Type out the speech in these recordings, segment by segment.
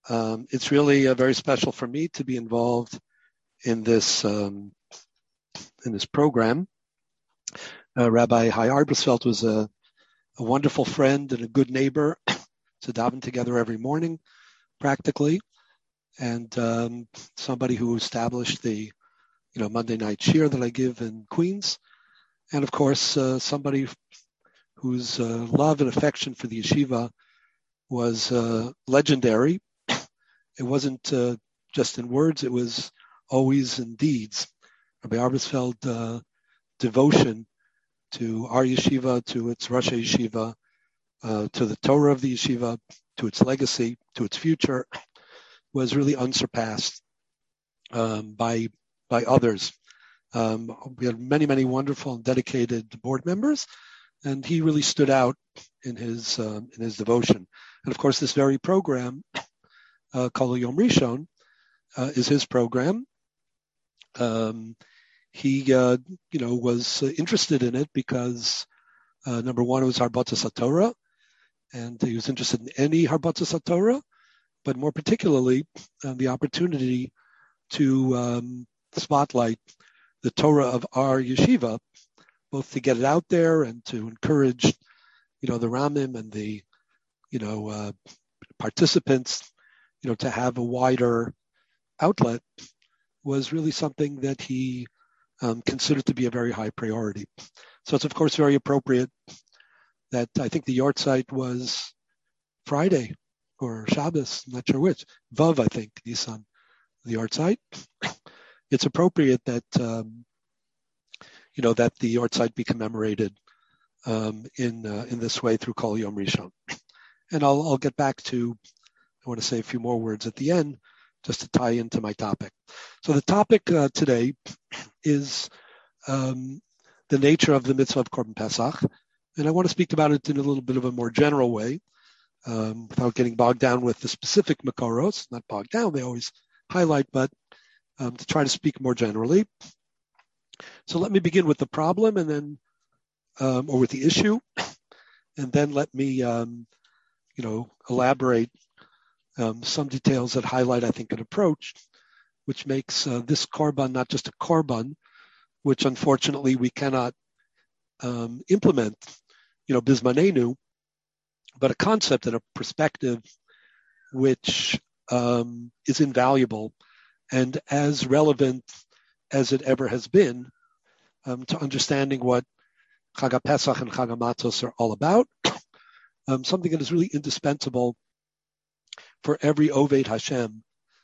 It's really very special for me to be involved in this program. Rabbi Hai Arbesfeld was a wonderful friend and a good neighbor to daven together every morning, practically, and somebody who established the Monday night shiur that I give in Queens, and of course somebody whose love and affection for the yeshiva was legendary. It wasn't just in words; it was always in deeds. Rabbi Arbesfeld devotion to our yeshiva, to its Rosh Yeshiva, to the Torah of the yeshiva, to its legacy, to its future, was really unsurpassed by others. We had many wonderful and dedicated board members, and he really stood out in his devotion. And of course, this very program, Kol Yom Rishon, is his program. He was interested in it because number one, it was Harbatas HaTorah, and he was interested in any Harbatas HaTorah, but more particularly the opportunity to spotlight the Torah of our yeshiva, both to get it out there and to encourage, the Ramim and the, participants, to have a wider outlet, was really something that he considered to be a very high priority. So it's of course very appropriate that I think the yahrzeit was Friday or Shabbos, I'm not sure which, Vav, I think, Nisan, the yahrzeit. It's appropriate that that the yahrzeit be commemorated in this way through Kol Yom Rishon. And I'll get back to, I want to say a few more words at the end just to tie into my topic. So the topic today is the nature of the mitzvah of Korban Pesach, and I want to speak about it in a little bit of a more general way, without getting bogged down with the specific makoros. Not bogged down, they always highlight, but to try to speak more generally. So let me begin with the problem, and then, or with the issue, and then let me, elaborate some details that highlight, I think, an approach which makes this korban not just a korban, which unfortunately we cannot implement, bismanenu, but a concept and a perspective which is invaluable and as relevant as it ever has been to understanding what Chag HaPesach and Chag HaMatzos are all about, something that is really indispensable for every Oved Hashem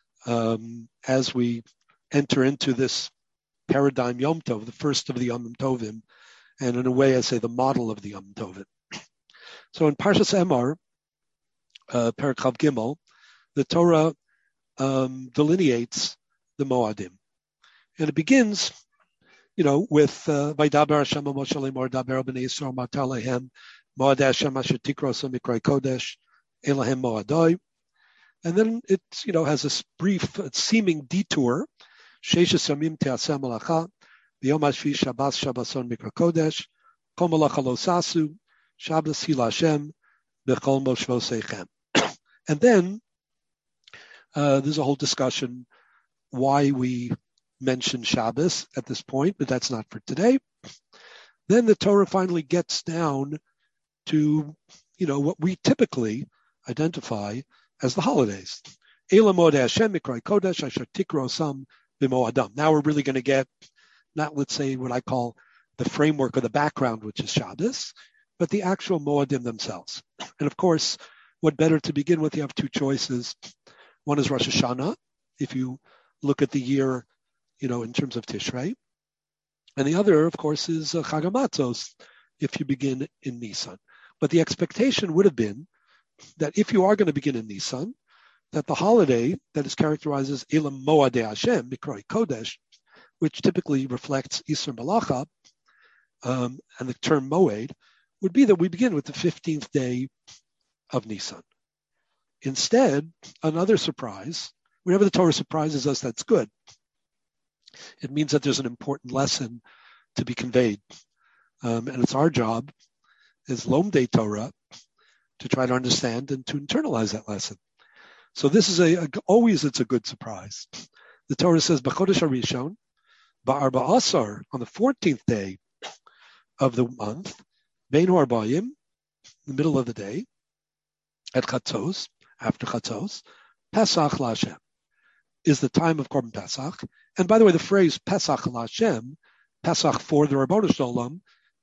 as we enter into this paradigm Yom Tov, the first of the Yom Tovim, and in a way I say the model of the Yom Tovim. So in Parshas Emor, Perek Chav Gimel, the Torah delineates the Moadim. And it begins, with Vaydaber Hashem Moshe Lemor Daber B'nei Yisrael Matar Lehem Moad Hashem Asher Tikros Mikroi Kodesh Elahem Moadoi. And then it, has this brief seeming detour. Sheishes Yamim Te'aseh Malacha V'yom HaShvi Shabbos Shabboson Mikra Kodesh Kol Malacha Lo Sasu Shabbos Hil Hashem B'chol Moshvo Seichem. And then there's a whole discussion why we mention Shabbos at this point, but that's not for today. Then the Torah finally gets down to, what we typically identify as the holidays. Eila Moed Hashem Mikrai Kodesh Asher Tikro Sam B'Moadam. Now we're really going to get, not let's say what I call the framework or the background, which is Shabbos, but the actual Moadim themselves. And of course, what better to begin with? You have two choices. One is Rosh Hashanah, if you look at the year, in terms of Tishrei. And the other, of course, is Chag HaMatzos, if you begin in Nisan. But the expectation would have been that if you are going to begin in Nisan, that the holiday that is characterized as Elam Moadei Hashem, Mikroi Kodesh, which typically reflects Isser Malacha, and the term Moed, would be that we begin with the 15th day of Nisan. Instead, another surprise, whenever the Torah surprises us, that's good. It means that there's an important lesson to be conveyed. And it's our job as Lomdei Torah to try to understand and to internalize that lesson. So this is always it's a good surprise. The Torah says, B'chodesh HaRishon, Ba'arba Asar, on the 14th day of the month, Bein Harbayim, the middle of the day, at Chatzos, after Chatzos, Pesach LaHashem, is the time of Korban Pesach. And by the way, the phrase Pesach LaHashem, Pesach for the Ribbono Shel Olam,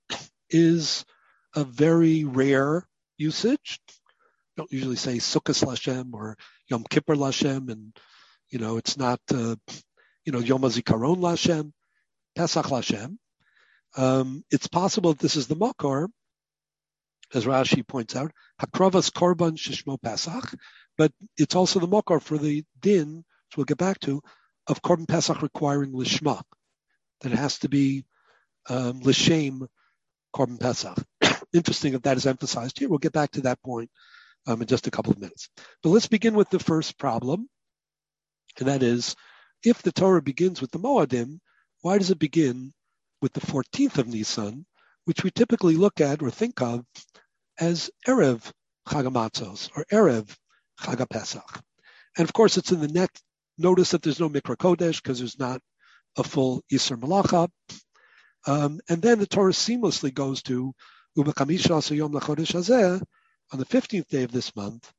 is a very rare usage. Don't usually say Sukkos LaHashem or Yom Kippur LaHashem, and it's not Yom HaZikaron LaHashem, Pesach LaHashem. It's possible that this is the makor, as Rashi points out, Hakravas Korban Shishmo Pesach, but it's also the makor for the din, which we'll get back to, of Korban Pesach requiring Lishma, that it has to be Lishem Korban Pesach. Interesting that is emphasized here. We'll get back to that point in just a couple of minutes. But let's begin with the first problem, and that is, if the Torah begins with the Moadim, why does it begin with the 14th of Nisan, which we typically look at or think of as Erev Chag HaMatzos or Erev Chag HaPesach? And of course, it's in the next. Notice that there's no Mikra Kodesh because there's not a full Yisur Malacha. And then the Torah seamlessly goes to Ubechamisha Yom LaChodesh Hazeh, on the 15th day of this month,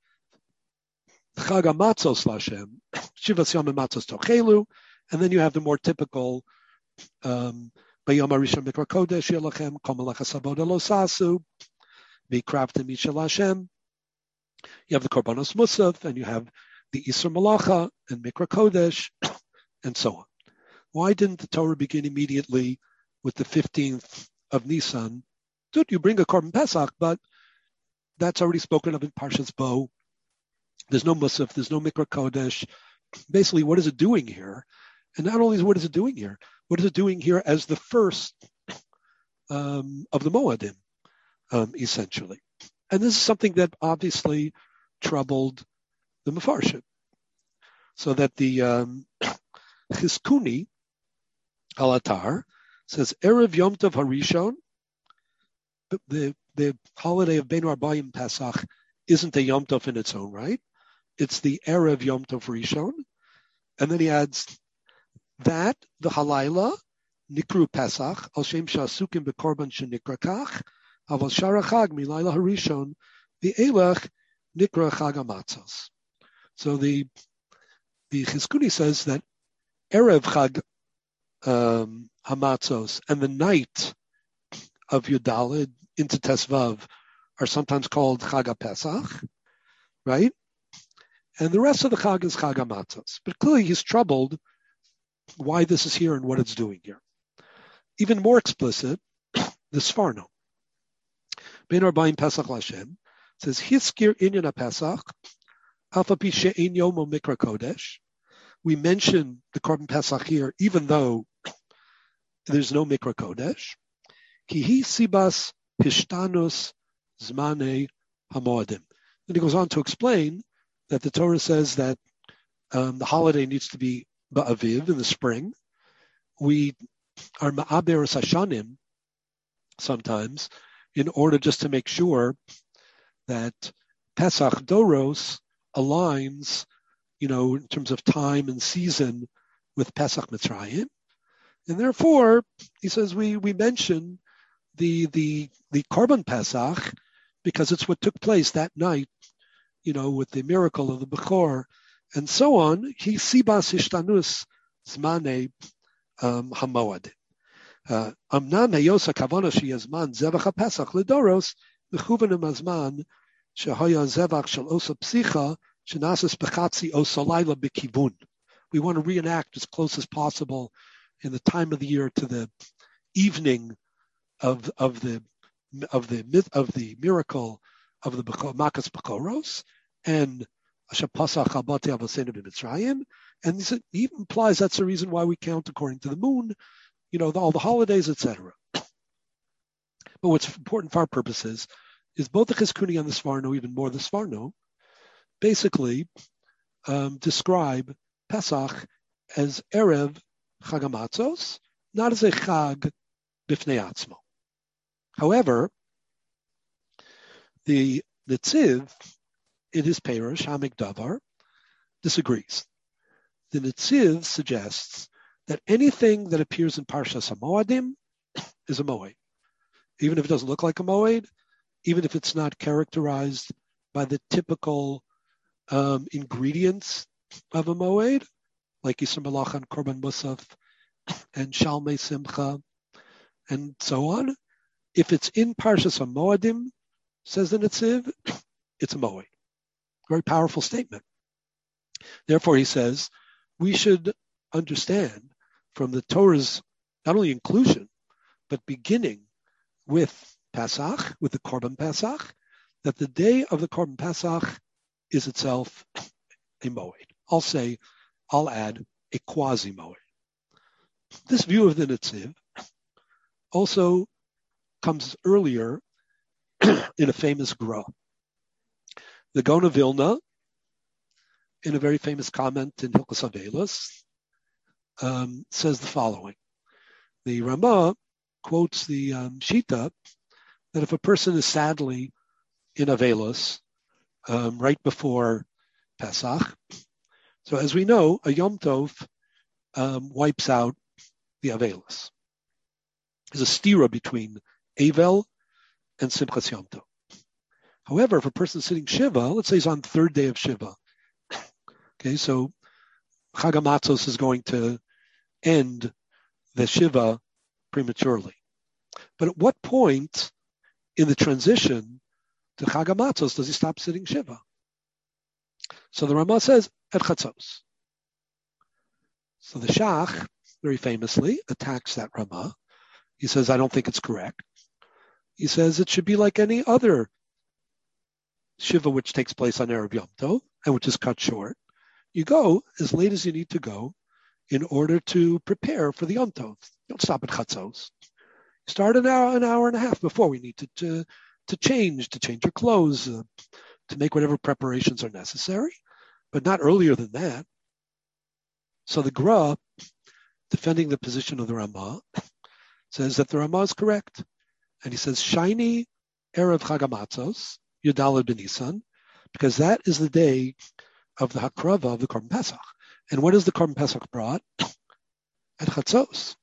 Chag HaMatzos LaHashem, Shivas Yom HaMatzos Tochelu, and then you have the more typical Bayom HaRishon Mikra Kodesh Yelachem, Kol Melechas Avoda Lo Sasu, V'Kraftem Isha LaHashem. You have the Korbanos Musaf, and you have the Isur Malacha and Mikra Kodesh, and so on. Why didn't the Torah begin immediately with the 15th of Nisan? Dude, you bring a Korban Pesach, but that's already spoken of in Parshas Bo. There's no Musaf, there's no Mikra Kodesh. Basically, what is it doing here? And not only what is it doing here, what is it doing here as the first of the Moadim, essentially? And this is something that obviously troubled the Mefarshim. So that the Chizkuni Al-Atar says, Erev Yom Tov HaRishon, the holiday of Bein Harbayim Pesach isn't a Yom Tov in its own right. It's the Erev Yom Tov Rishon. And then he adds that, the Halayla, Nikru Pesach, Al Shem Shasukim Bekorban Shenikra Kach, Aval Shara Chag Milayla HaRishon, the Elach Nikra Chag HaMatzos. So the Chizkuni says that Erev Chag HaMatzos and the night of Yudalid into Tesvav are sometimes called Chag HaPesach, right? And the rest of the Chag is Chag HaMatzos. But clearly he's troubled why this is here and what it's doing here. Even more explicit, the Sforno. Bein Harbayim Pesach LaHashem says, Hiskir Inyan HaPesach, Alpha Pi She'ein Yomo Mikra Kodesh. We mention the Korban Pesach here, even though there's no Mikra Kodesh. Kihi Sibas Hishtanus Zmane Hamoadim. And he goes on to explain that the Torah says that the holiday needs to be Ba'aviv, in the spring. We are Ma'aber Hashanim sometimes in order just to make sure that Pesach Doros aligns, in terms of time and season with Pesach Mitzrayim. And therefore, he says we mention the Korban Pesach because it's what took place that night, with the miracle of the Bechor and so on. He sibas hishtanus zmane hamoad. Amnan hayosa kavana sheyazman zevach haPesach ledoros mechuvenim azman shehaya zevach shel osa psicha shenasas bechatzi osa laila bekivun. We want to reenact as close as possible in the time of the year to the evening of the miracle of the Makas Bechoros and Shapasach Habati Avosenu b'Mitzrayim, and this even implies that's the reason why we count according to the moon, all the holidays, etc. But what's important for our purposes is both the Chizkuni and the Sforno, even more the Sforno, basically describe Pesach as Erev Chag HaMatzos, not as a Chag b'fnei atzmo. However, the Netziv, in his Perush, Hamik Davar, disagrees. The Netziv suggests that anything that appears in Parshas HaMoadim is a moed, even if it doesn't look like a moed, even if it's not characterized by the typical ingredients of a moed, like Yisur Malach and Korban Musaf and Shalmei Simcha and so on. If it's in Parshas HaMoadim, says the Netziv, it's a moed. Very powerful statement. Therefore, he says, we should understand from the Torah's not only inclusion, but beginning with Pesach, with the Korban Pesach, that the day of the Korban Pesach is itself a moed. I'll add a quasi-moed. This view of the Netziv also comes earlier in a famous Gra. The Gaon of Vilna, in a very famous comment in Hilchos Avelos, says the following. The Ramah quotes the Shita that if a person is sadly in Avelos right before Pesach, so as we know, a Yom Tov wipes out the Avelos. There's a stira between Avel and Simchas Yom Tov. However, if a person is sitting Shiva, let's say he's on the third day of Shiva, okay, so Chag HaMatzos is going to end the Shiva prematurely. But at what point in the transition to Chag HaMatzos does he stop sitting Shiva? So the Ramah says, at Chatzos. So the Shach, very famously, attacks that Ramah. He says, I don't think it's correct. He says it should be like any other Shiva which takes place on Erev Yom Tov, and which is cut short. You go as late as you need to go in order to prepare for the Yom Tov. You don't stop at Chatzos. Start an hour and a half before. We need to change your clothes, to make whatever preparations are necessary, but not earlier than that. So the Gra, defending the position of the Ramah, says that the Ramah is correct. And he says, Shiny Erev Chag HaMatzos, Yudalad B'Nisan, because that is the day of the Hakrava of the Korban Pesach. And what is the Korban Pesach brought? At Chatzos.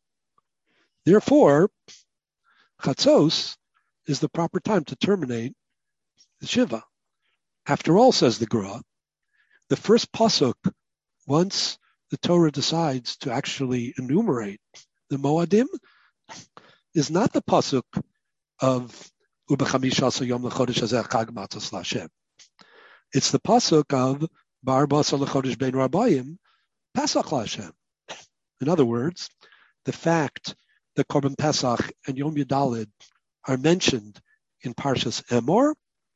Therefore, Chatzos is the proper time to terminate the Shiva. After all, says the Gra, the first pasuk, once the Torah decides to actually enumerate the Moadim, is not the pasuk of Ubechamisha Yom Lechodesh Hazeh Chag Matzos LaHashem. It's the pasuk of Bar Basar Lechodesh Bein Rabayim Pesach LaHashem. In other words, the fact that Korban Pesach and Yom Yudalid are mentioned in Parshas Emor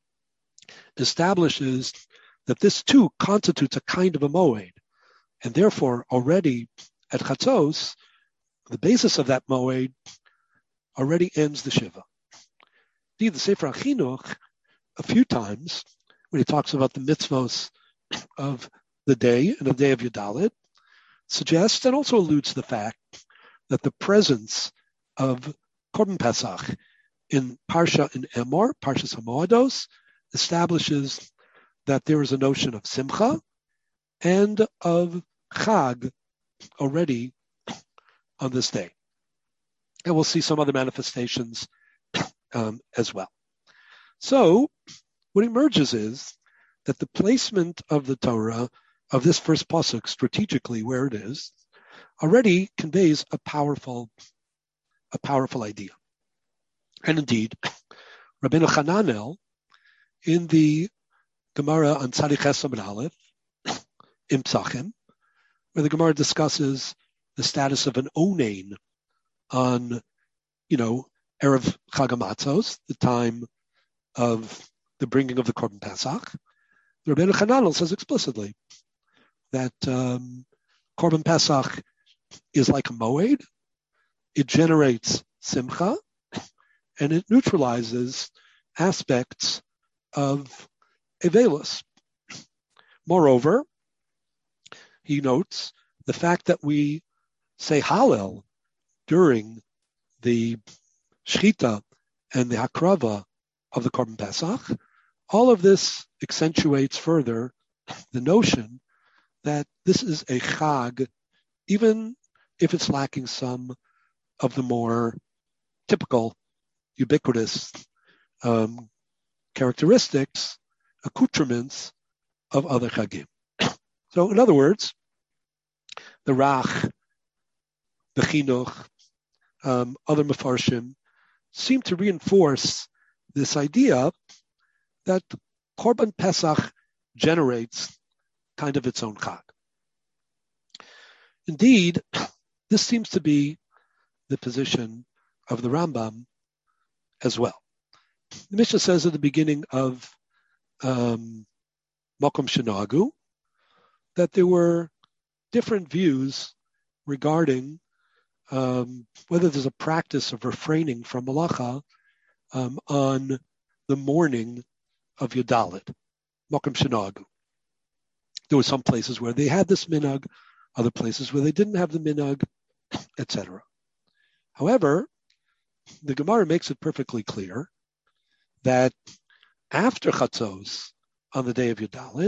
establishes that this too constitutes a kind of a moed, and therefore already at Chatzos, the basis of that moed already ends the Shiva. Indeed, the Sefer HaChinuch, a few times, when he talks about the mitzvos of the day and the day of Yudalid, suggests and also alludes to the fact that the presence of Korban Pesach in Parsha in Emor, Parshas HaMoados, establishes that there is a notion of Simcha and of Chag already on this day. And we'll see some other manifestations as well. So what emerges is that the placement of the Torah of this first pasuk strategically where it is already conveys a powerful idea. And indeed, Rabbeinu Hananel in the Gemara on Tzadik Ches Aleph in Psachim, where the Gemara discusses the status of an onein on, Erev Chag HaMatzos, the time of the bringing of the Korban Pesach. The Rabbeinu Hananel says explicitly that Korban Pesach is like a moed. It generates simcha, and it neutralizes aspects of Avelos. Moreover, he notes the fact that we say Hallel during the Shechita and the Hakrava of the Korban Pesach, all of this accentuates further the notion that this is a chag, even if it's lacking some of the more typical, ubiquitous characteristics, accoutrements of other chagim. So, in other words, the Rach, the Chinuch, other Mefarshim seem to reinforce this idea that Korban Pesach generates kind of its own chag. Indeed, this seems to be the position of the Rambam as well. The Mishnah says at the beginning of Makom Shenagu that there were different views regarding whether there's a practice of refraining from malacha on the morning of Yudalit, Makom Shenagu. There were some places where they had this minhag, other places where they didn't have the minhag, etc. However, the Gemara makes it perfectly clear that after Chatzos on the day of Yudalit,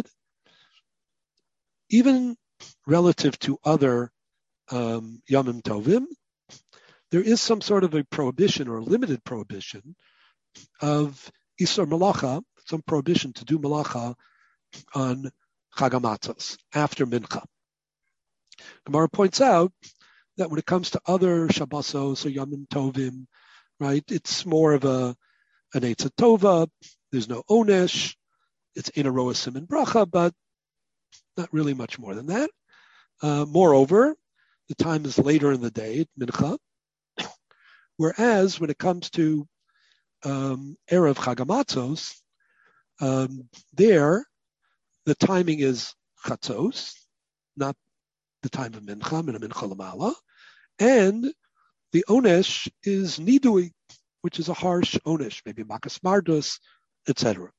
even relative to other Yomim Tovim, there is some sort of a prohibition or a limited prohibition of Isur Malacha, some prohibition to do Malacha on Chag HaMatzos, after Mincha. Gemara points out that when it comes to other Shabbosos or Yomim Tovim, right, it's more of an Eitzah Tova, there's no Onesh, it's in a row of Siman Bracha, but not really much more than that. Moreover, the time is later in the day, Mincha, whereas when it comes to Erev Chag HaMatzos, there the timing is Chatzos, not the time of Mincha, Min Mincha Lamala, and the Onesh is Nidui, which is a harsh Onesh, maybe Makas Mardus, etc.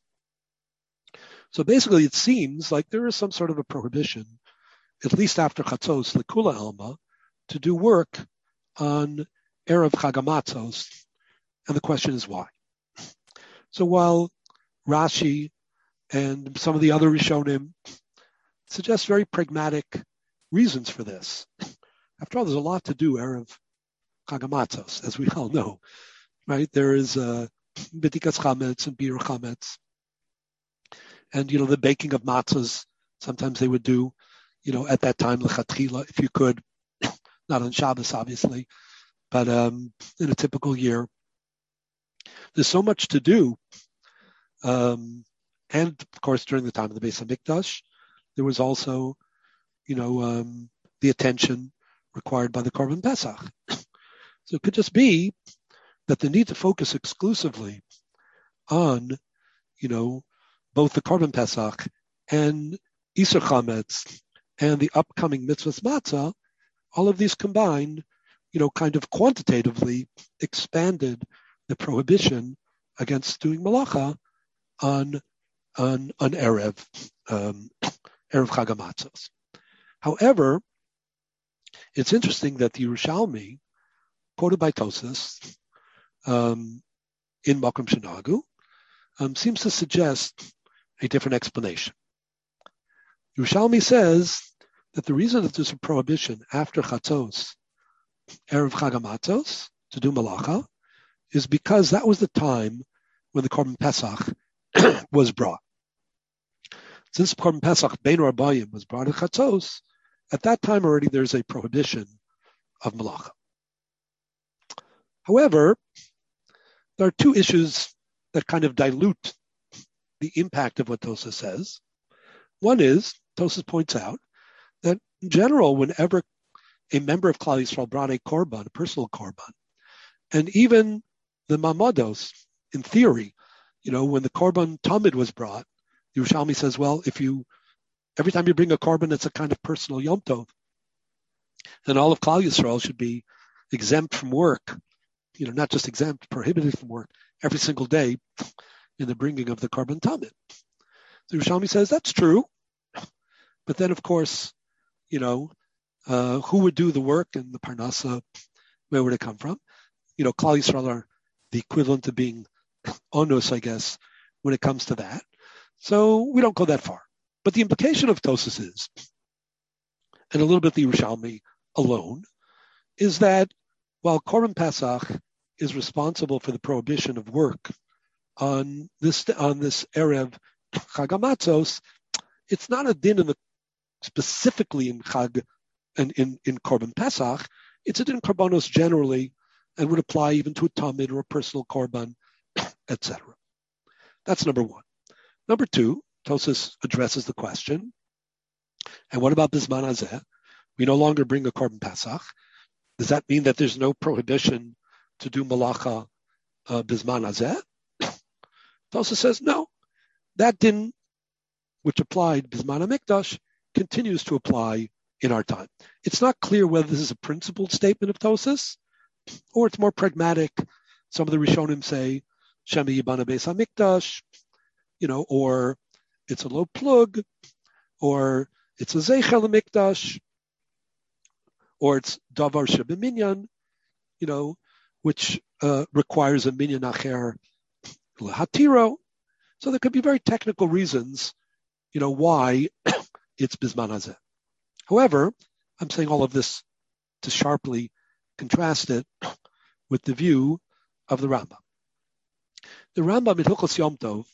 So basically it seems like there is some sort of a prohibition, at least after Chatzos, Lekula Alma, to do work on Erev Chag HaMatzos, and the question is why. So while Rashi and some of the other Rishonim suggest very pragmatic reasons for this. After all, there's a lot to do Erev Chag HaMatzos, as we all know, right? There is B'dikas Chametz and Bir Chametz. And, the baking of matzahs, sometimes they would do, at that time, lechatchila, if you could, not on Shabbos, obviously, but in a typical year. There's so much to do. And, of course, during the time of the Beis HaMikdash, there was also, the attention required by the Korban Pesach. So it could just be that the need to focus exclusively on, both the Korban Pesach and Isur Chametz and the upcoming Mitzvahs Matzah, all of these combined, kind of quantitatively expanded the prohibition against doing malacha on Erev Chag HaMatzos. However, it's interesting that the Yerushalmi, quoted by Tosas in Makom Shenagu, seems to suggest a different explanation. Yerushalmi says that the reason that there's a prohibition after Chatzos, Erev Chag HaMatzos, to do malacha, is because that was the time when the Korban Pesach was brought. Since Korban Pesach Bein Arbayim was brought at Chatzos, at that time already there's a prohibition of malacha. However, there are two issues that kind of dilute the impact of what Tosas says. One is, Tosas points out, that in general, whenever a member of Klal Yisrael brought a korban, a personal korban, and even the mamados, in theory, when the korban tamid was brought, the Yerushalmi says, well, every time you bring a korban, it's a kind of personal yom tov, then all of Klal Yisrael should be exempt from work, not just exempt, prohibited from work every single day in the bringing of the korban tamid. The Yerushalmi says that's true, but then of course, who would do the work and the parnasa? Where would it come from? Klal Yisrael are the equivalent of being onus, I guess, when it comes to that. So we don't go that far. But the implication of Tosas is and a little bit the Yerushalmi alone, is that while Korban Pesach is responsible for the prohibition of work on this Erev Chag HaMatzos, it's not a din specifically in Chag and in Korban Pesach. It's a din Korbanos generally, and would apply even to a Tamid or a personal Korban, etc. That's number one. Number two, Tosas addresses the question, and what about Bisman Hazeh? We no longer bring a Korban Pesach. Does that mean that there's no prohibition to do Malacha Bisman Hazeh? Tosas says no. That din, which applied Bisman HaMikdash, continues to apply in our time. It's not clear whether this is a principled statement of Tosas or it's more pragmatic. Some of the Rishonim say Shema Yibana Beis HaMikdash, or it's a low plug, or it's a Zeichel HaMikdash, or it's Davar Shebeminyan, which requires a Minyan Acher L'Hatiro. So there could be very technical reasons, why it's Bisman Hazeh. However, I'm saying all of this to sharply contrast it with the view of the Rambam. The Rambam in Hilchos Yom Tov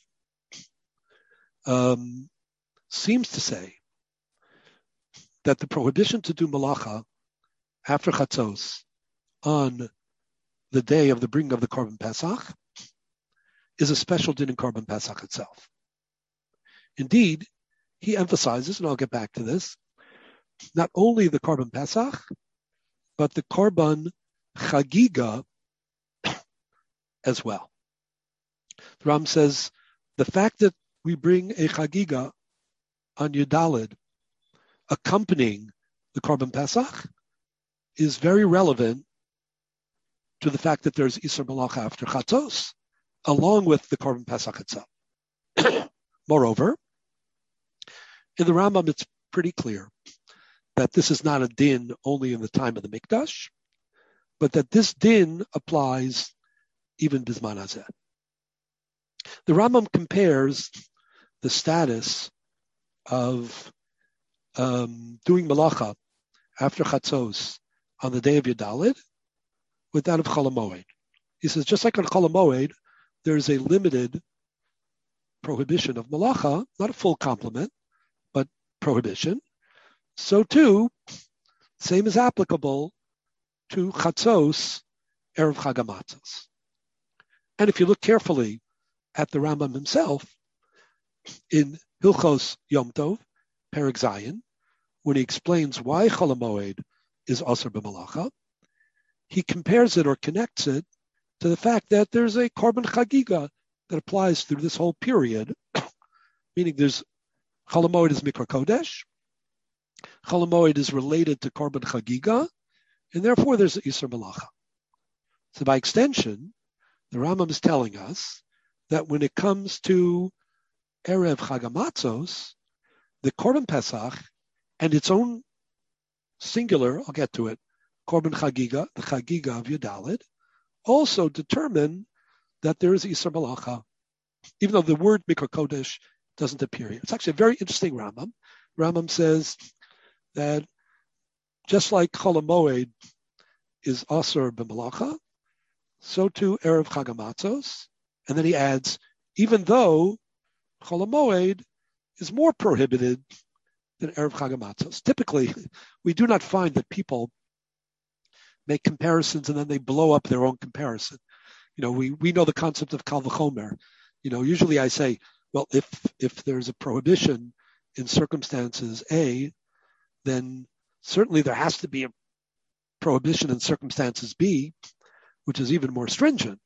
seems to say that the prohibition to do malacha after Chatzos on the day of the bringing of the Korban Pesach is a special din in Korban Pesach itself. Indeed, he emphasizes, and I'll get back to this, not only the Korban Pesach, but the Korban Chagiga as well. The Ram says the fact that we bring a Chagiga on Yudalid accompanying the Korban Pesach is very relevant to the fact that there's Isur Malacha after Chatzos, along with the Korban Pesach itself. Moreover, in the Rambam, it's pretty clear that this is not a din only in the time of the Mikdash, but that this din applies even Bisman Hazeh. The Rambam compares the status of doing Malacha after Chatzos on the day of Yudalid with that of Chol HaMoed. He says, just like on Chol HaMoed, there's a limited prohibition of Malacha, not a full complement, but prohibition. So too, same is applicable to Chatzos, Erev Chag HaMatzos. And if you look carefully at the Rambam himself, in Hilchos Yom Tov, Perek Zayin, when he explains why Chol HaMoed is Asur b'Malacha, he compares it or connects it to the fact that there's a Korban Chagiga that applies through this whole period, meaning there's Chol HaMoed is Mikra Kodesh, Chol HaMoed is related to Korban Chagiga, and therefore there's Isur Malacha. So by extension, the Rambam is telling us that when it comes to Erev Chag HaMatzos, the Korban Pesach and its own singular, I'll get to it, Korban Chagiga, the Chagiga of Yudalid, also determine that there is Isur Malacha, even though the word Mikra Kodesh doesn't appear here. It's actually a very interesting Rambam. Rambam says that just like Chol HaMoed is Asur b'Malacha, so too Erev Chag HaMatzos, and then he adds, even though Chol HaMoed is more prohibited than Erev Chag HaMatzos. Typically, we do not find that people make comparisons and then they blow up their own comparison. We know the concept of Kal V'chomer. Usually I say, well, if there's a prohibition in circumstances A, then certainly there has to be a prohibition in circumstances B, which is even more stringent.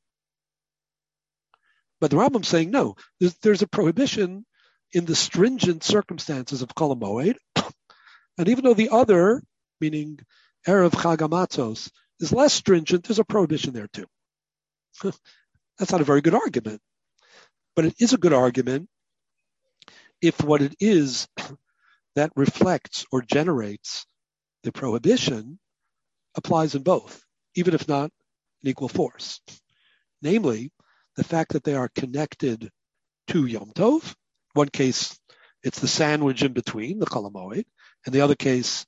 But the Rambam's saying, no, there's a prohibition in the stringent circumstances of Chol HaMoed, and even though the other, meaning Erev Chag HaMatzos, is less stringent, there's a prohibition there too. That's not a very good argument. But it is a good argument if what it is that reflects or generates the prohibition applies in both, even if not in equal force. Namely, the fact that they are connected to Yom Tov. One case, it's the sandwich in between, the Chol HaMoed, and the other case,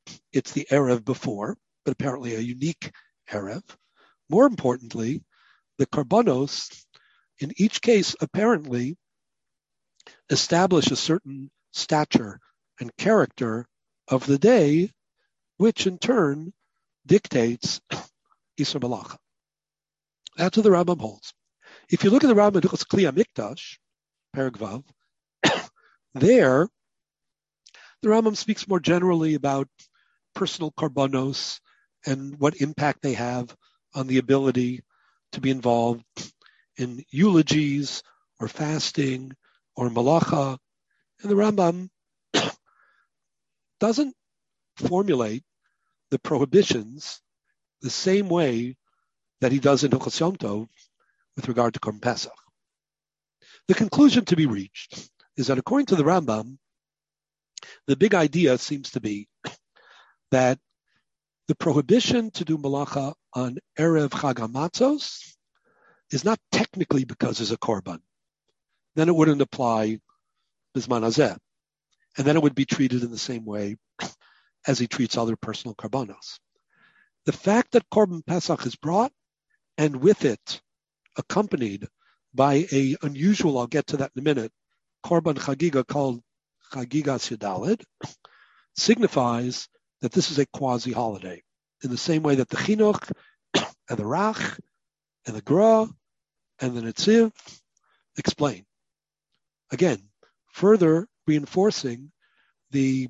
it's the Erev before, but apparently a unique Erev. More importantly, the Karbanos, in each case, apparently establish a certain stature and character of the day, which in turn dictates Isra Malacha. That's what the Rambam holds. If you look at the Rambam Hilchos Kli HaMikdash, Perek Vav, there the Rambam speaks more generally about personal karbanos and what impact they have on the ability to be involved in eulogies or fasting or malacha. And the Rambam doesn't formulate the prohibitions the same way that he does in Hilchos Yom Tov with regard to Korban Pesach. The conclusion to be reached is that according to the Rambam, the big idea seems to be that the prohibition to do malacha on Erev Chag HaMatzos is not technically because there's a korban. Then it wouldn't apply Bizman Hazeh. And then it would be treated in the same way as he treats other personal karbanos. The fact that Korban Pesach is brought and with it accompanied by a unusual, I'll get to that in a minute, Korban Chagiga called Chagigas Yudalid, signifies that this is a quasi-holiday, in the same way that the Chinuch and the Rach and the Gra and the Netziv explain. Again, further reinforcing the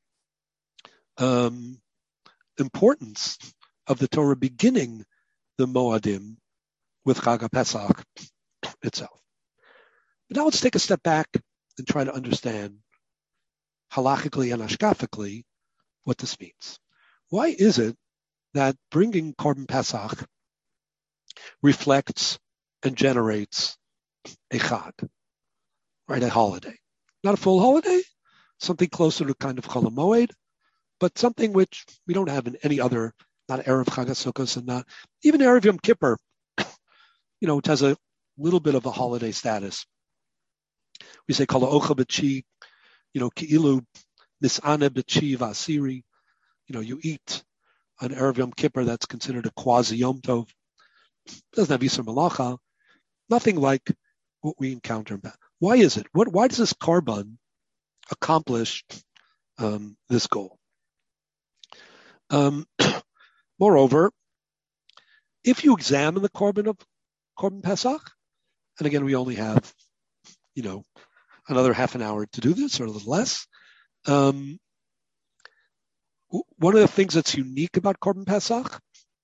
importance of the Torah beginning the Moadim with Chag HaPesach itself. But now let's take a step back and try to understand halachically and ashkafically what this means. Why is it that bringing Korban Pesach reflects and generates a Chag, right? A holiday. Not a full holiday, something closer to kind of Chol HaMoed, but something which we don't have in any other, not Erev Chag HaSukkos and not even Erev Yom Kippur, which has a little bit of a holiday status. We say Kol Ha'ocha B'Chi, Ki'ilu Nis'ane B'Chi V'Asiri, you eat on Erev Yom Kippur, that's considered a quasi Yom Tov. It doesn't have Yisur Malacha, nothing like what we encounter. Why is it? Why does this Korban accomplish this goal? Moreover, if you examine the Korban of Korban Pesach, and again, we only have, another half an hour to do this or a little less. One of the things that's unique about Korban Pesach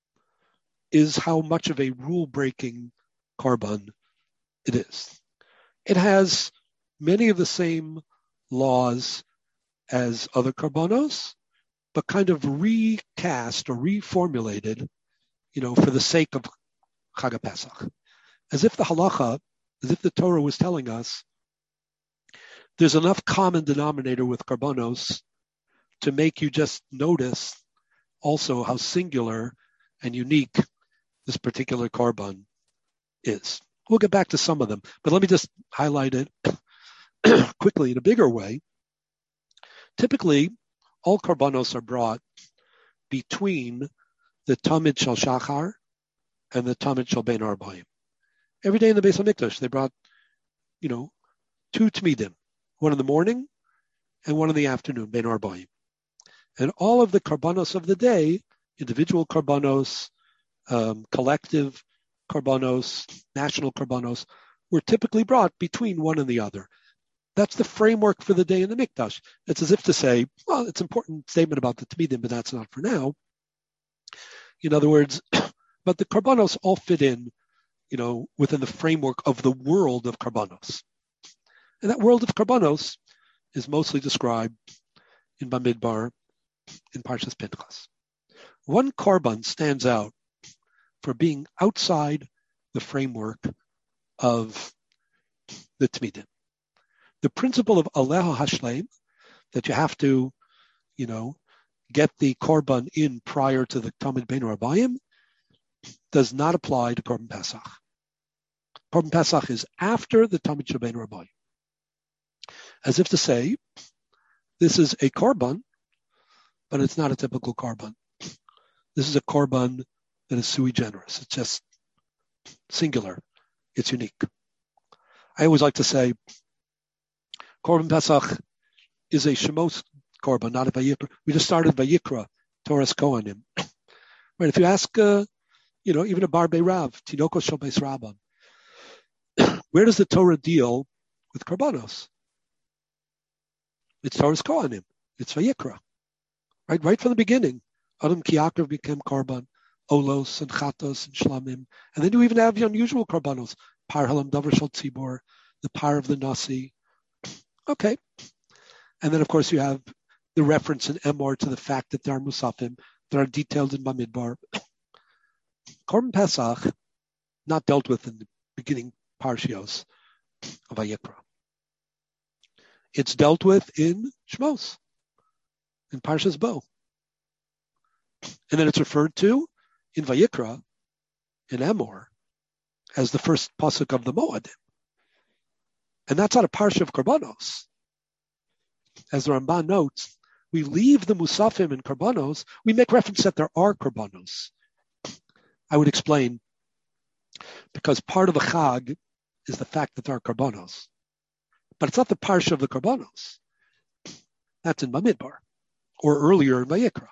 is how much of a rule-breaking Korban it is. It has many of the same laws as other Korbanos, but kind of recast or reformulated, for the sake of Chag HaPesach. As if the halacha, as if the Torah was telling us, there's enough common denominator with Korbanos to make you just notice also how singular and unique this particular Korban is. We'll get back to some of them, but let me just highlight it quickly in a bigger way. Typically, all Korbanos are brought between the Tamid Shel Shachar and the Tamid Shel Bein Arbaim. Every day in the Beis HaMikdash, they brought, two Tmidim, one in the morning and one in the afternoon, Bein Arbaim. And all of the Korbanos of the day, individual Korbanos, collective Korbanos, national Korbanos, were typically brought between one and the other. That's the framework for the day in the Mikdash. It's as if to say, well, it's an important statement about the Tmidim, but that's not for now. In other words, but the Korbanos all fit in, within the framework of the world of Korbanos. And that world of Korbanos is mostly described in Bamidbar, in Parshas Pinchas. One Korban stands out for being outside the framework of the Tmidim. The principle of Aleha Hashleim, that you have to, get the Korban in prior to the Tamid Bein Arbaim, does not apply to Korban Pesach. Korban Pesach is after the Tamid Shel Bein Arbaim. As if to say, this is a Korban, but it's not a typical korban. This is a korban that is sui generis. It's just singular. It's unique. I always like to say Korban Pesach is a Shemos korban, not a Vayikra. We just started Vayikra, Torah's Kohanim. Right? If you ask, even a Bar Rav, Tinoko Shel Beis Rabban, where does the Torah deal with korbanos? It's Torah's Kohanim. It's Vayikra. Right from the beginning. Adam Kiyakrav became korban, Olos and Chatos and Shlamim. And then you even have the unusual korbanos, Par Halam Davar Shel Tzibor, the Par of the Nasi. Okay. And then, of course, you have the reference in Emor to the fact that there are Musafim that are detailed in Bamidbar. Korban Pesach, not dealt with in the beginning Parshios of Vayikra. It's dealt with in Shmos, in Parshas Bo. And then it's referred to in Vayikra, in Emor, as the first pasuk of the Moadim. And that's not a parsha of Korbanos. As the Ramban notes, we leave the Musafim in Korbanos. We make reference that there are Korbanos. I would explain, because part of the Chag is the fact that there are Korbanos. But it's not the parsha of the Korbanos. That's in Bamidbar, or earlier in Vayikra.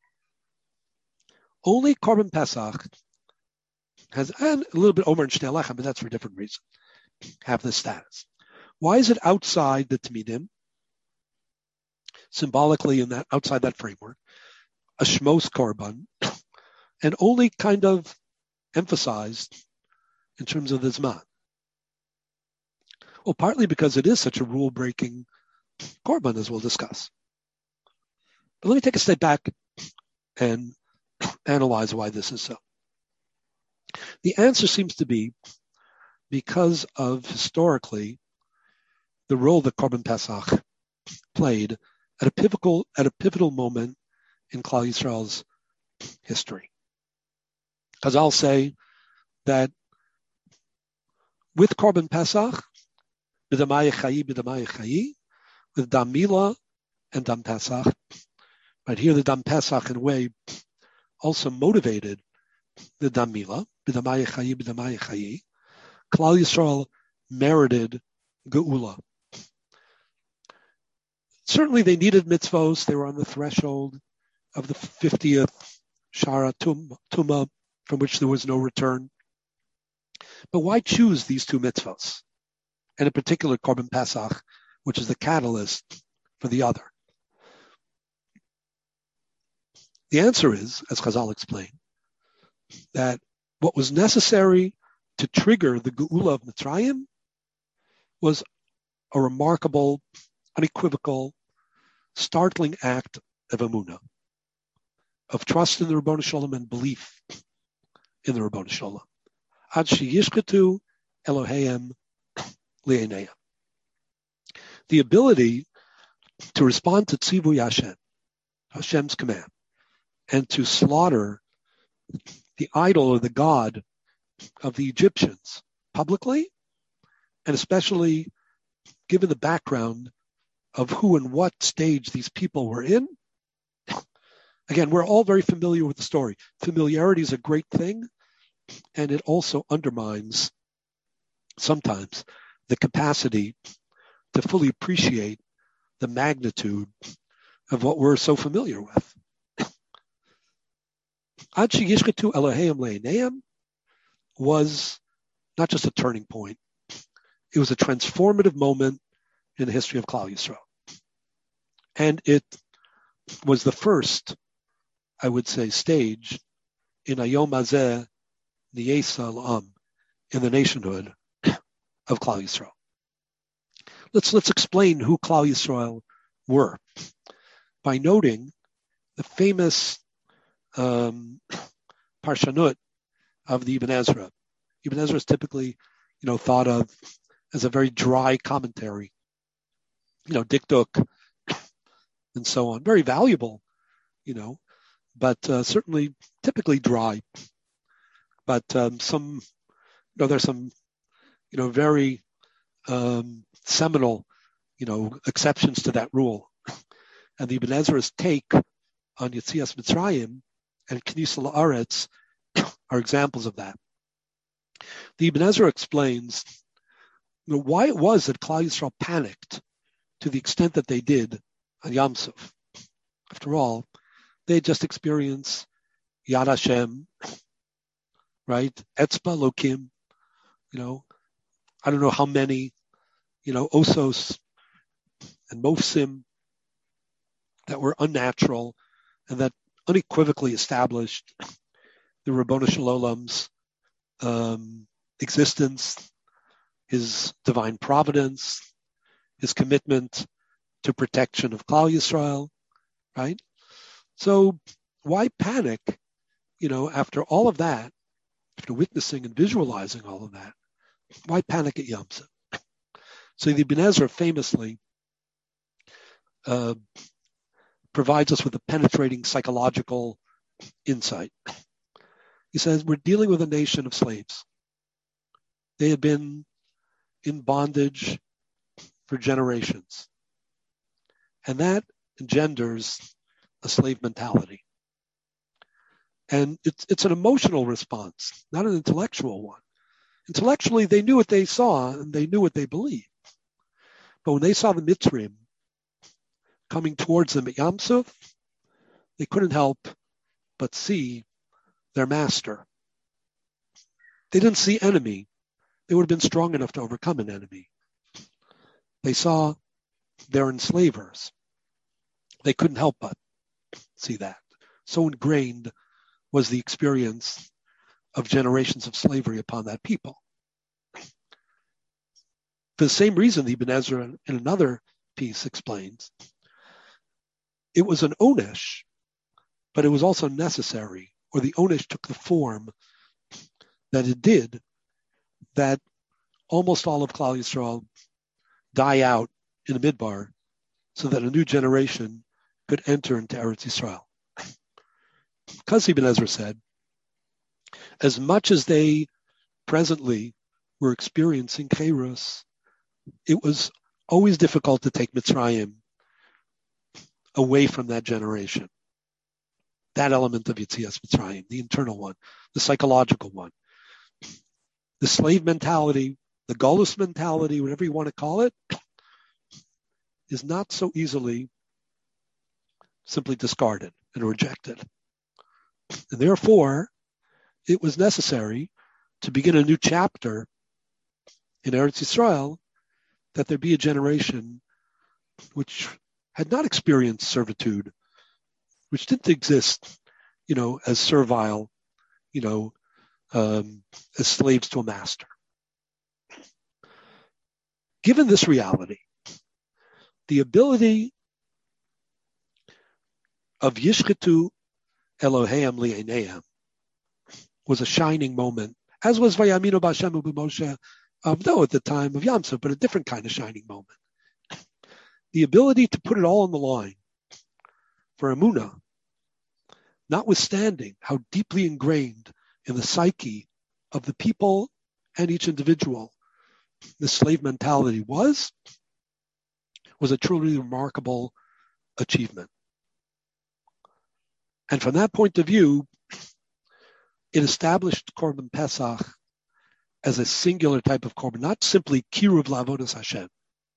Only Korban Pesach has, and a little bit Omer and Shnei Lechem, but that's for a different reason, have this status. Why is it outside the Tmidim, symbolically in that outside that framework, a Shmos Korban, and only kind of emphasized in terms of the Zman? Well, partly because it is such a rule-breaking Korban, as we'll discuss. But let me take a step back and analyze why this is so. The answer seems to be because of, historically, the role that Korban Pesach played at a pivotal moment in Klal Yisrael's history. Because I'll say that with Korban Pesach, B'damai Chayi, with Dam Mila and Dam Pesach, right here the Dam Pesach in a way also motivated the Dam Mila, B'damai Chayi, Klal Yisrael merited Geula. Certainly they needed mitzvos. They were on the threshold of the 50th Shara Tumah, from which there was no return. But why choose these two mitzvos? And in particular, Korban Pesach, which is the catalyst for the other. The answer is, as Chazal explained, that what was necessary to trigger the Geula of Mitzrayim was a remarkable, unequivocal, startling act of emunah, of trust in the Ribbono Shel Olam and belief in the Ribbono Shel Olam. Ad sheyishketu Eloheim li'einayim. The ability to respond to Tzivui Hashem, Hashem's command, and to slaughter the idol or the god of the Egyptians publicly, and especially given the background of who and what stage these people were in. Again, we're all very familiar with the story. Familiarity is a great thing, and it also undermines sometimes the capacity to fully appreciate the magnitude of what we're so familiar with. Ad sheyishketu Eloheim li'einayim was not just a turning point. It was a transformative moment in the history of Klal Yisrael. And it was the first, I would say, stage in Hayom Hazeh Niyesa L'Am, in the nationhood of Klal Yisrael. Let's explain who Klal Yisrael were by noting the famous parshanut of the Ibn Ezra. Ibn Ezra is typically, thought of as a very dry commentary, dikduk and so on. Very valuable, but certainly typically dry. But there's some, very seminal, exceptions to that rule. And the Ibn Ezra's take on Yetzias Mitzrayim and K'nisa La'aretz are examples of that. The Ibn Ezra explains why it was that Klal Yisrael panicked to the extent that they did on Yam Suf. After all, they had just experienced Yad Hashem, right? Etzba Lokim, I don't know how many, Osos and Mofsim that were unnatural and that unequivocally established the Ribbono Shel Olam's existence, his divine providence, his commitment to protection of Klal Yisrael, right? So why panic, after all of that, after witnessing and visualizing all of that, why panic at Yom Suf? So the Ibn Ezra famously provides us with a penetrating psychological insight. He says, we're dealing with a nation of slaves. They had been in bondage for generations. And that engenders a slave mentality. And it's an emotional response, not an intellectual one. Intellectually, they knew what they saw and they knew what they believed. But when they saw the Mitzrim coming towards them at Yam Suf, they couldn't help but see their master. They didn't see enemy. They would have been strong enough to overcome an enemy. They saw their enslavers. They couldn't help but see that. So ingrained was the experience of generations of slavery upon that people. For the same reason, the Ibn Ezra in another piece explains, it was an onesh, but it was also necessary, or the onesh took the form that it did, that almost all of Klal Yisrael die out in the Midbar so that a new generation could enter into Eretz Yisrael. Because Ibn Ezra said, as much as they presently were experiencing Kairos, it was always difficult to take Mitzrayim away from that generation. That element of Yetzias Mitzrayim, the internal one, the psychological one. The slave mentality, the Golus mentality, whatever you want to call it, is not so easily simply discarded and rejected. And therefore, it was necessary to begin a new chapter in Eretz Yisrael, that there be a generation which had not experienced servitude, which didn't exist, as servile, as slaves to a master. Given this reality, the ability of Yishchetu Eloheim Li'eneim was a shining moment, as was Vayaminu B'Hashem U'B'Moshe, though at the time of Yam Suf, but a different kind of shining moment. The ability to put it all on the line for Emunah, notwithstanding how deeply ingrained in the psyche of the people and each individual the slave mentality was a truly remarkable achievement. And from that point of view, it established Korban Pesach as a singular type of Korban, not simply Kiruv La'avodas Hashem,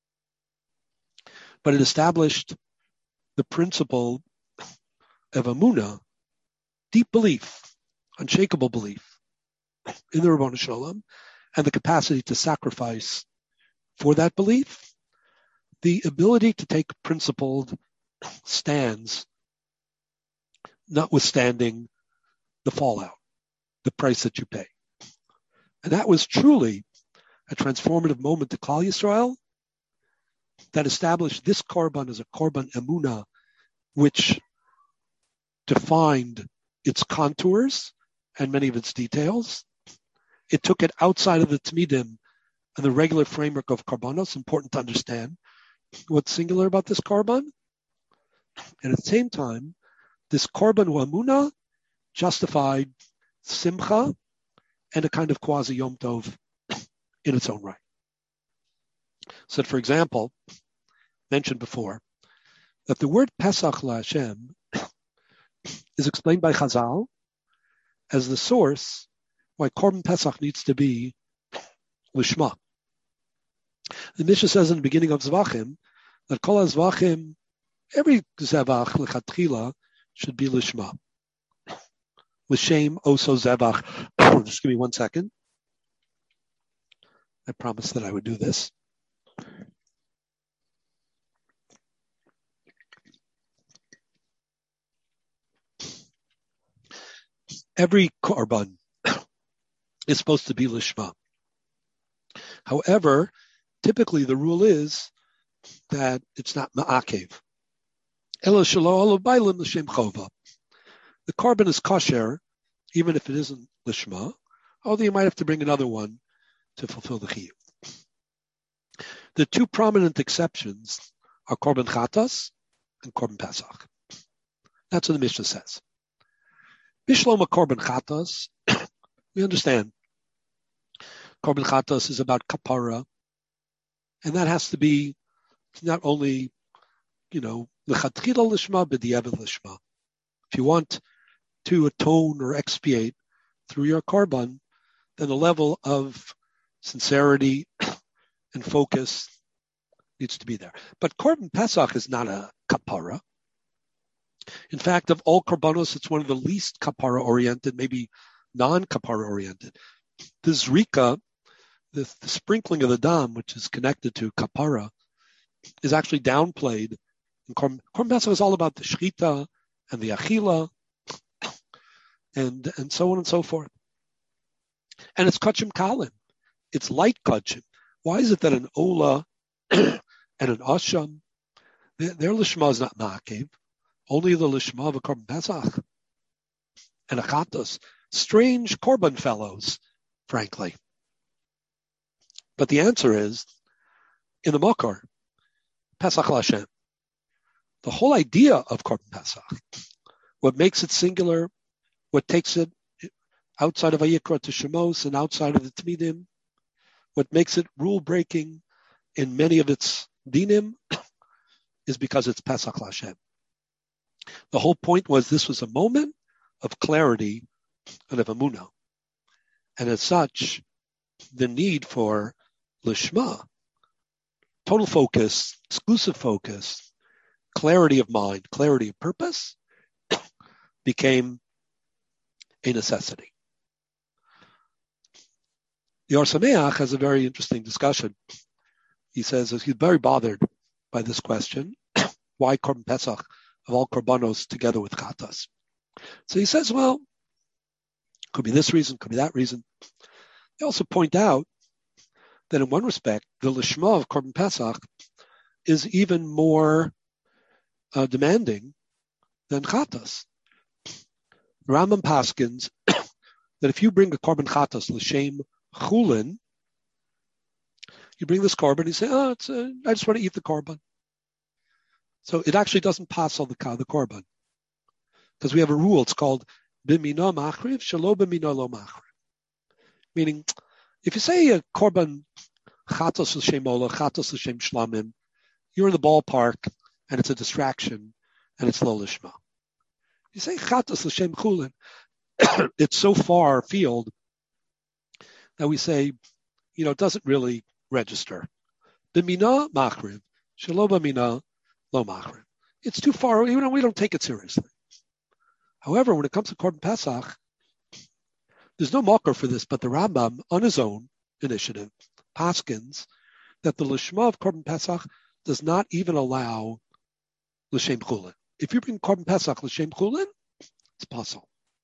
but it established the principle of Emunah, deep belief, unshakable belief in the Ribbono Shel Olam, and the capacity to sacrifice for that belief, the ability to take principled stands, notwithstanding the fallout, the price that you pay. And that was truly a transformative moment to Klal Yisrael that established this Korban as a Korban Emunah, which defined its contours and many of its details. It took it outside of the Tmidim and the regular framework of Korbanos. Important to understand what's singular about this Korban. And at the same time, this Korban Emunah justified Simcha and a kind of quasi Yom Tov in its own right. So, for example, mentioned before, that the word Pesach LaHashem is explained by Chazal as the source why Korban Pesach needs to be Lishma. The Mishnah says in the beginning of Zvachim that Kol HaZvachim, every Zevach Lechatchila should be Lishma. L'shem oso Zevach. Just give me 1 second. I promised that I would do this. Every korban is supposed to be lishma. However, typically the rule is that it's not ma'akev. Elo shelo olo bailim l'shem chova. The korban is kosher, even if it isn't lishma, although you might have to bring another one to fulfill the chiyuv. The two prominent exceptions are korban chatas and korban pesach. That's what the Mishnah says. Bishloma korban chatas, we understand. Korban chatas is about kapara, and that has to be not only, lechatchila lishma, but diavad lishma. If you want to atone or expiate through your korban, then the level of sincerity and focus needs to be there. But korban pesach is not a kapara. In fact, of all korbanos, it's one of the least kapara-oriented, maybe non-kapara-oriented. The zrika, the sprinkling of the dam, which is connected to kapara, is actually downplayed. And korban pesach is all about the shchita and the achila, and so on and so forth. And it's kachim kalim. It's light kachim. Why is it that an ola and an asham, their lishma is not ma'akev? Only the lishma of a korban pesach and a chatos. Strange korban fellows, frankly. But the answer is, in the Makar, Pesach Lashem. The whole idea of korban pesach, what makes it singular, what takes it outside of Vayikra to Shemos and outside of the Tmidim, what makes it rule-breaking in many of its dinim, is because it's Pesach Lashem. The whole point was this was a moment of clarity and of emunah. And as such, the need for lishma, total focus, exclusive focus, clarity of mind, clarity of purpose, became a necessity. The Or Sameach has a very interesting discussion. He says he's very bothered by this question, why Korban Pesach of all korbanos together with chatas. So he says, well, could be this reason, could be that reason. They also point out that in one respect, the lishma of korban pesach is even more demanding than chatas. Rambam paskins that if you bring a korban chatas l'shem chulin, you bring this korban, you say, I just want to eat the korban. So it actually doesn't pass on the korban. Because we have a rule, it's called bimino machriv, shelo bimino lo machriv. Meaning, if you say a korban chatos l'shem ola, chatos l'shem shlamim, you're in the ballpark, and it's a distraction, and it's lo lishma. You say chatos l'shem chulin, it's so far afield that we say, it doesn't really register. Bimino machriv, shelo bimino lo machriv. It's too far, we don't take it seriously. However, when it comes to Korban Pesach, there's no makar for this, but the Rambam, on his own initiative, paskins, that the lishma of Korban Pesach does not even allow l'shem chulin. If you bring Korban Pesach l'shem chulin, it's possible.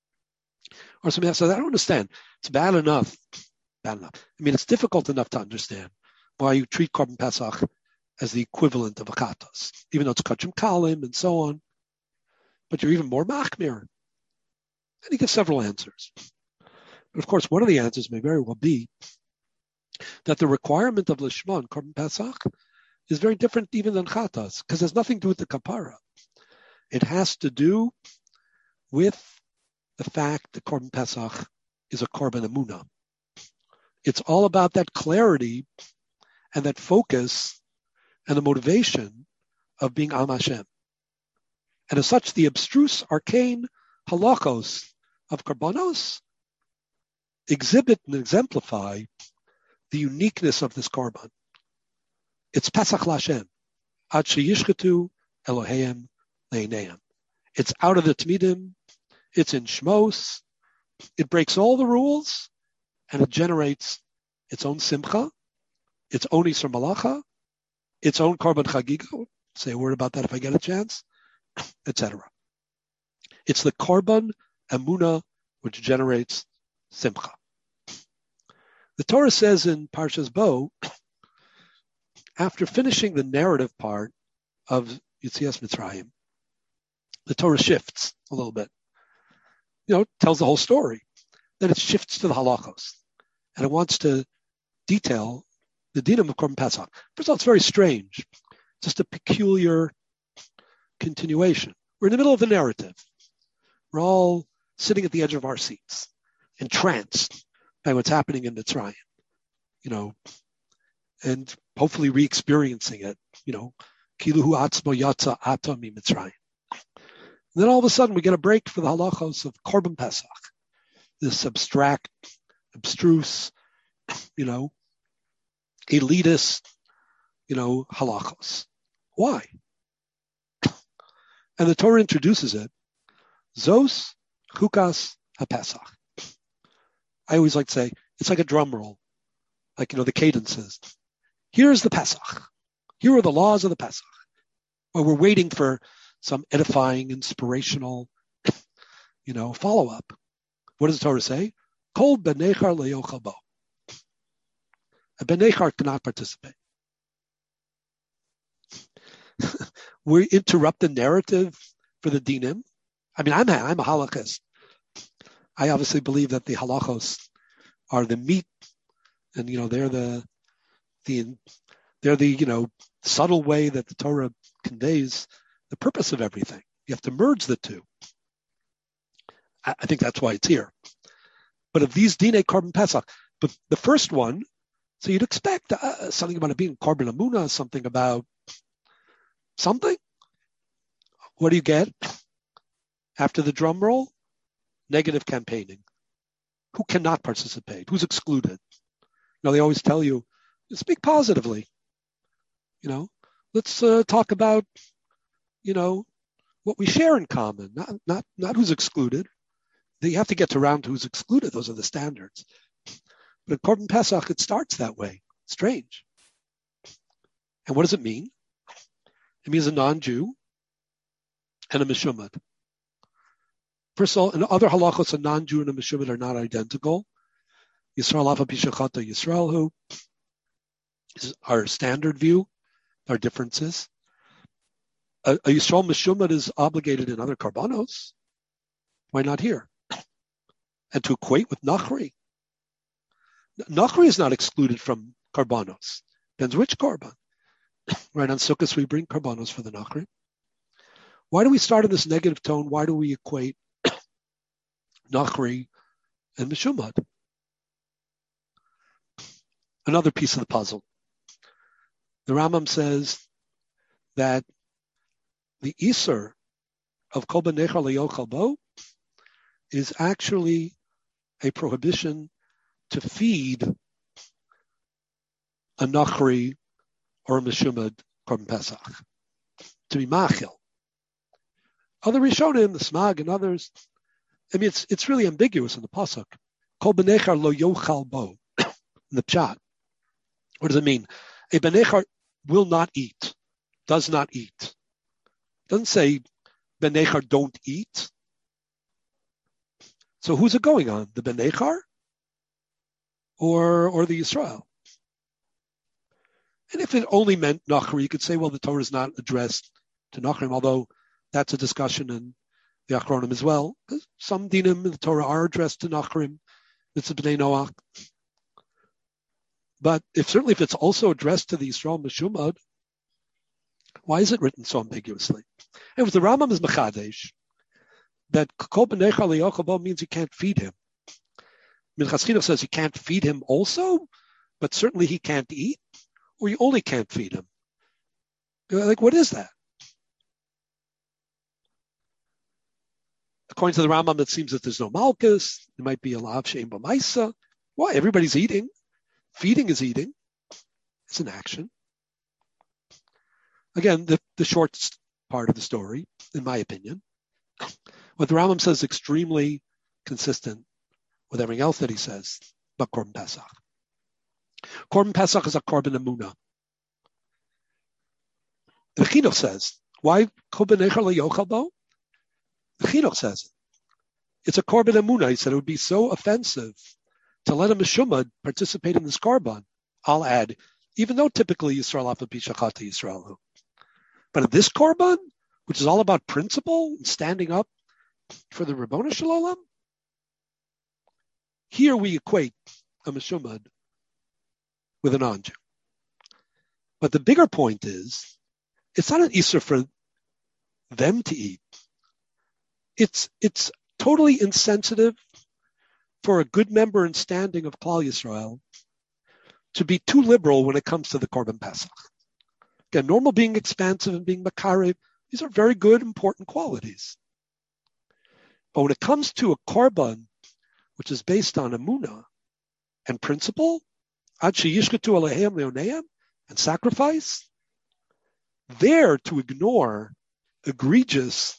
Or somebody else says, I don't understand. It's bad enough. I mean, it's difficult enough to understand why you treat Korban Pesach as the equivalent of a chatas, even though it's kachim kalim and so on. But you're even more machmir. And he gives several answers. But of course, one of the answers may very well be that the requirement of lishma in Korban Pesach is very different even than chatas, because there's nothing to do with the kapara. It has to do with the fact that Korban Pesach is a korban emunah. It's all about that clarity and that focus and the motivation of being Am Hashem. And as such, the abstruse, arcane halachos of karbanos exhibit and exemplify the uniqueness of this korban. It's Pesach Lashem, Ad Sheyishchetu Eloheim Leineim. It's out of the Tmidim, it's in Shmos, it breaks all the rules, and it generates its own simcha, its own Isra Malacha, its own korban chagiga. Say a word about that if I get a chance, etc. It's the korban emuna which generates simcha. The Torah says in Parshas Bo, after finishing the narrative part of Yetzias Mitzrayim, the Torah shifts a little bit. Tells the whole story. Then it shifts to the halachos, and it wants to detail the dinim of Korban Pesach. First of all, it's very strange. Just a peculiar continuation. We're in the middle of the narrative. We're all sitting at the edge of our seats, entranced by what's happening in Mitzrayim, and hopefully re-experiencing it, Kiluhu atzmo yatsa ato mi Mitzrayim. And then all of a sudden we get a break for the halachos of Korban Pesach, this abstract, abstruse, elitist, halachos. Why? And the Torah introduces it, Zos Chukas HaPesach. I always like to say, it's like a drum roll, like, the cadences. Here's the Pesach. Here are the laws of the Pesach. Well, we're waiting for some edifying, inspirational, follow-up. What does the Torah say? Kol benechar leyochal bo. A benechar cannot participate. We interrupt the narrative for the dinim. I mean, I'm a halachist. I obviously believe that the halachos are the meat, and they're the subtle way that the Torah conveys the purpose of everything. You have to merge the two. I think that's why it's here. But of these Dinei Korban Pesach, but the first one, so you'd expect something about it being Korban Amuna, something about something. What do you get after the drum roll? Negative campaigning. Who cannot participate? Who's excluded? They always tell you, speak positively. Let's talk about, what we share in common, not who's excluded. You have to get around to who's excluded. Those are the standards. But in Korban Pesach, it starts that way. Strange. And what does it mean? It means a non-Jew and a Meshumad. First of all, in other halachos, a non-Jew and a Meshumad are not identical. Yisrael Afa Pishachata Yisrael, who is our standard view, our differences. A Yisrael Meshumad is obligated in other karbanos. Why not here? And to equate with Nachri. Nachri is not excluded from karbanos. Depends which karban. Right, on Sukkot we bring karbanos for the Nachri. Why do we start in this negative tone? Why do we equate Nachri and Meshumad? Another piece of the puzzle. The Rambam says that the Isser of Kol Benechar Leyochal Bo is actually a prohibition to feed a Nachri or a Meshumad Korban Pesach, to be machil. Other Rishonim, the Smag and others, it's really ambiguous in the pasuk. Kol benechar lo yochal bo, in the pshat. What does it mean? A benechar will not eat, does not eat. Doesn't say benechar don't eat. So who's it going on? The benechar or the Yisrael? And if it only meant Nachri, you could say, well, the Torah is not addressed to Nachrim, although that's a discussion in the Achronim as well. Some dinim in the Torah are addressed to Nachrim. It's a Bnei Noach. But certainly if it's also addressed to the Yisrael Meshumad, why is it written so ambiguously? And if the Rambam is Mechadesh, that Kol B'nechar Leyochal Bo means you can't feed him. Minchas Chinuch says you can't feed him also, but certainly he can't eat, or you only can't feed him. Like, what is that? According to the Rambam, it seems that there's no malchus. There might be a lav she'ein bo ma'isa. Why? Everybody's eating. Feeding is eating. It's an action. Again, the short part of the story, in my opinion. What the Rambam says is extremely consistent with everything else that he says about Korban Pesach. Korban Pesach is a Korban Emunah. The Chinuch says, why Korban Echad Le'yochel Bo? The Chinuch says it. It's a Korban Emunah. He said it would be so offensive to let a Meshumad participate in this Korban. I'll add, even though typically Yisrael Afal Pi Shachata Yisrael. But in this Korban, which is all about principle and standing up for the Ribono Shel Olam, here we equate a Meshumad with a non-Jew. But the bigger point is, it's not an Isser for them to eat. It's totally insensitive for a good member and standing of Klal Yisrael to be too liberal when it comes to the Korban Pesach. Again, normal being expansive and being makarev, these are very good, important qualities. But when it comes to a Korban, which is based on emunah and principle, ad sheyishketu alehem leoneim, and sacrifice, there to ignore egregious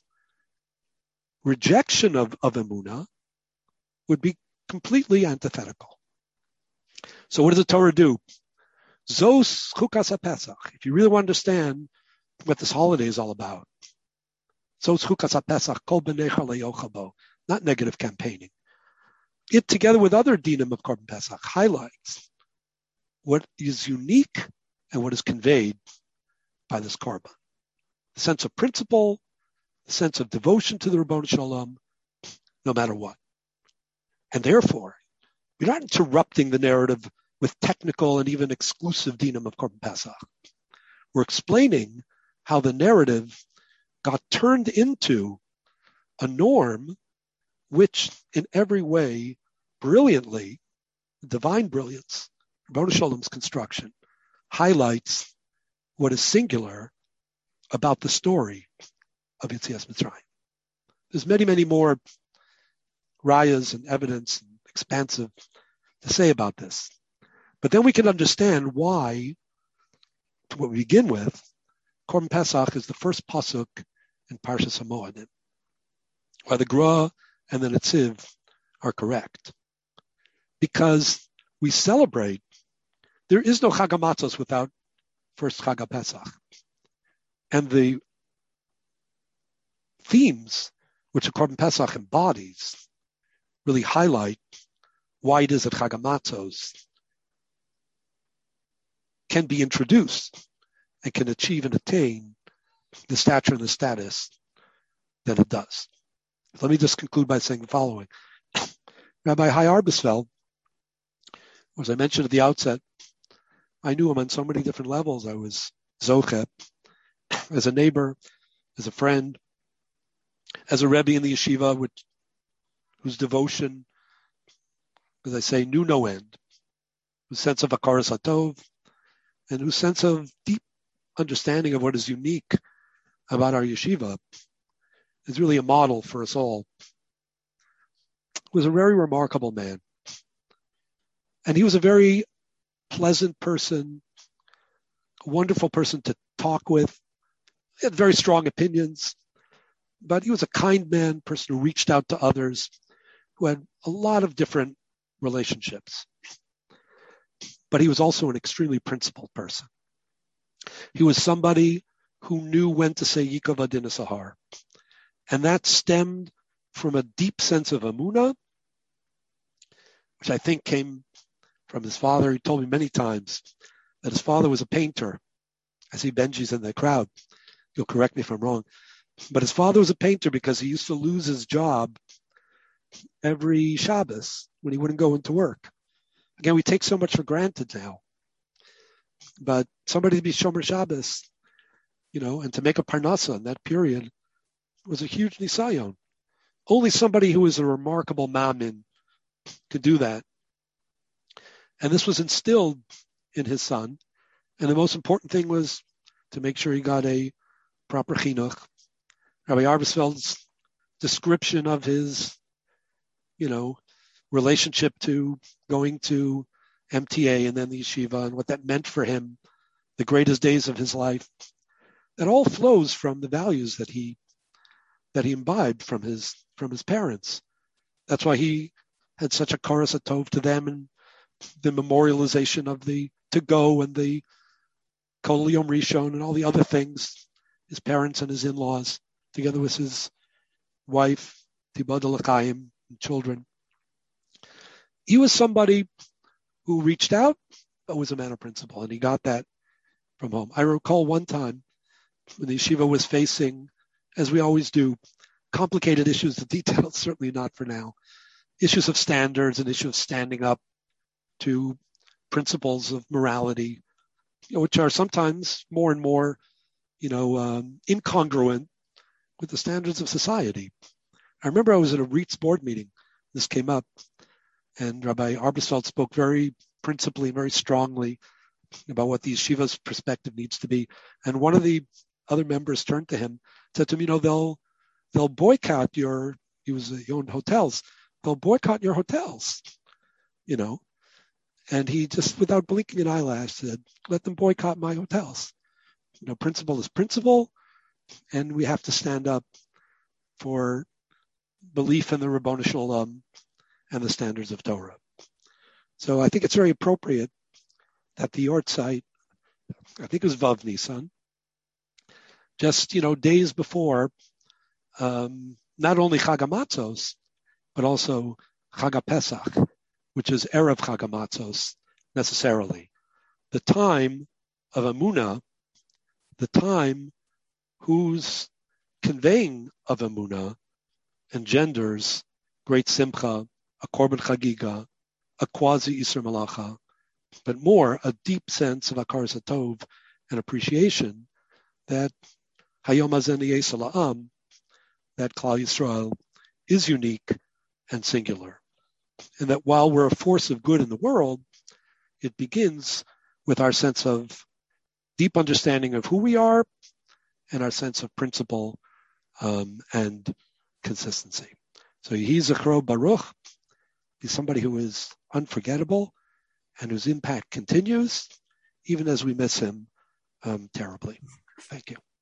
rejection of emunah would be completely antithetical. So what does the Torah do? Zos chukas haPesach. If you really want to understand what this holiday is all about, zos chukas haPesach kol b'neicha le'yochel bo, not negative campaigning. It, together with other dinim of Korban Pesach, highlights what is unique and what is conveyed by this Korban. The sense of principle, the sense of devotion to the Ribono Shel Olam, no matter what. And therefore, we're not interrupting the narrative with technical and even exclusive dinim of Korban Pesach. We're explaining how the narrative got turned into a norm which in every way, brilliantly, divine brilliance, Ribono Shel Olam's construction, highlights what is singular about the story of Yetzias Mitzrayim. There's many, many more rayas and evidence and expansive to say about this. But then we can understand why, to what we begin with, Korban Pesach is the first pasuk in Parshas HaMoadim, why the Gra and the Netziv are correct. Because we celebrate, there is no Chag HaMatzos without first Chag HaPesach. And the themes which the Korban Pesach embodies really highlight why it is that Chag HaMatzos can be introduced and can achieve and attain the stature and the status that it does. Let me just conclude by saying the following. Rabbi Hai Arbesfeld, as I mentioned at the outset, I knew him on so many different levels. I was Zoche, as a neighbor, as a friend, as a Rebbe in the yeshiva, whose devotion, as I say, knew no end, whose sense of Hakaras HaTov, and whose sense of deep understanding of what is unique about our yeshiva is really a model for us all. He was a very remarkable man. And he was a very pleasant person, a wonderful person to talk with. He had very strong opinions, but he was a kind man, person who reached out to others, who had a lot of different relationships. But he was also an extremely principled person. He was somebody who knew when to say Yikov Adin Sahar. And that stemmed from a deep sense of emunah, which I think came from his father. He told me many times that his father was a painter. I see Benji's in the crowd. You'll correct me if I'm wrong. But his father was a painter because he used to lose his job every Shabbos when he wouldn't go into work. Again, we take so much for granted now. But somebody to be Shomer Shabbos, and to make a parnasa in that period was a huge nisayon. Only somebody who was a remarkable mamin could do that. And this was instilled in his son. And the most important thing was to make sure he got a proper chinuch. Rabbi Arbesfeld's description of his, relationship to going to MTA and then the yeshiva and what that meant for him, the greatest days of his life, that all flows from the values that he imbibed from his parents. That's why he had such a koras hatov to them, and the memorialization of the to go and the Kol Yom Rishon and all the other things, his parents and his in-laws, together with his wife, Tibad L'chaim, and children. He was somebody who reached out, but was a man of principle, and he got that from home. I recall one time when the yeshiva was facing, as we always do, complicated issues, the details certainly not for now, issues of standards and issues of standing up to principles of morality, which are sometimes more and more, incongruent with the standards of society. I remember I was at a REITs board meeting. This came up, and Rabbi Arbesfeld spoke very principally, very strongly about what the yeshiva's perspective needs to be. And one of the other members turned to him, said to him, they'll boycott he owned hotels. They'll boycott your hotels, And he just, without blinking an eyelash, said, let them boycott my hotels. Principle is principle, and we have to stand up for belief in the Ribono Shel Olam and the standards of Torah. So I think it's very appropriate that the Yortzeit, I think it was Vav Nisan, just, days before, not only Chag HaMatzos, but also Chag HaPesach, which is Erev Chag HaMatzos, necessarily. The time of Emunah, the time whose conveying of Emunah engenders great simcha, a korban chagiga, a quasi Isra Malacha, but more a deep sense of Hakaras HaTov and appreciation that Hayom Hazen Niyeh La'am, that Klal Yisrael is unique and singular. And that while we're a force of good in the world, it begins with our sense of deep understanding of who we are and our sense of principle and consistency. So Yehi Zechro Baruch, he's somebody who is unforgettable and whose impact continues, even as we miss him terribly. Thank you.